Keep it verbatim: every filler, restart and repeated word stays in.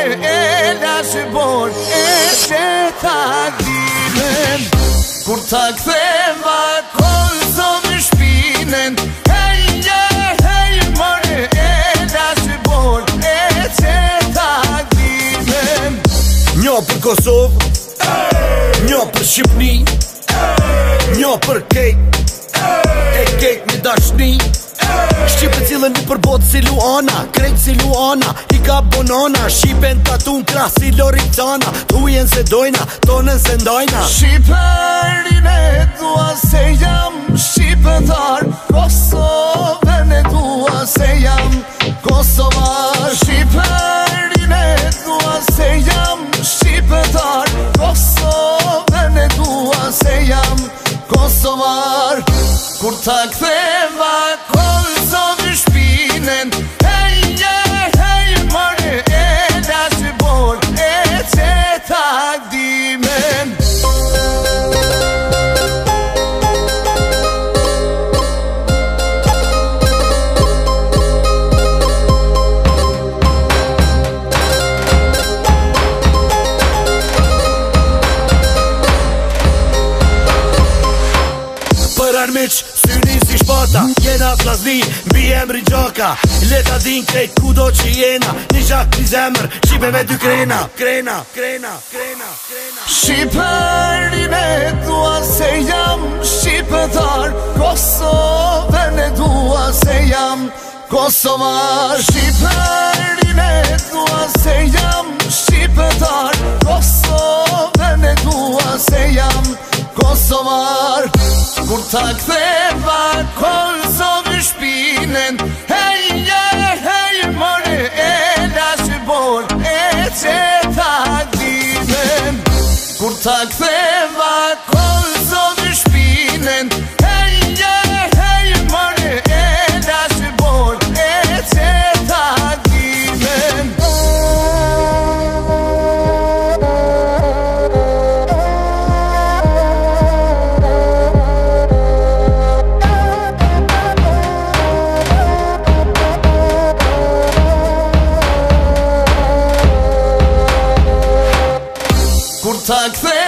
e lashibor e që takdimen. Kur ta ktheva kolzon në shpinen, heje, hej more e lashibor e që takdimen. Njo për Kosovë, njo për Shqipni, njo për kejt, e kejt një dashni. Shqipe cilën një përbot si Luana, krejt si Luana, i ka bonona. Shqipen tatun kras si Loricana, thujen se dojna, tonën se ndajna. Shqiperin e dua se jam shqipetar, Kosovën e dua se jam Kosovar. Shqiperin e dua se jam shqipetar, Kosovën e dua se jam Kosovar. Kur ta ktheva kolzon në shpinen, heje, hej more e lashibor e që takdimen. Për armiq, syni si shpata, jena flazni, mbi emri gjaka. Leta din krejt kudo që jena, një gjak një zemër, Shqipe me dy krena. Krena, krena, krena, krena. Shqiperin e dua se jam shqipetar, Kosovën e dua se jam Kosovar. Shqiperin e dua se jam shqipetar, Kosovën e dua se jam Kosovar. Kur ta ktheva kolzon në shpinen, heje, hej more e lashibor e që takdimen. Kur ta ktheva kolzon në shpinen, heje, hej more e lashibor e që takdimen. Kur ta ktheva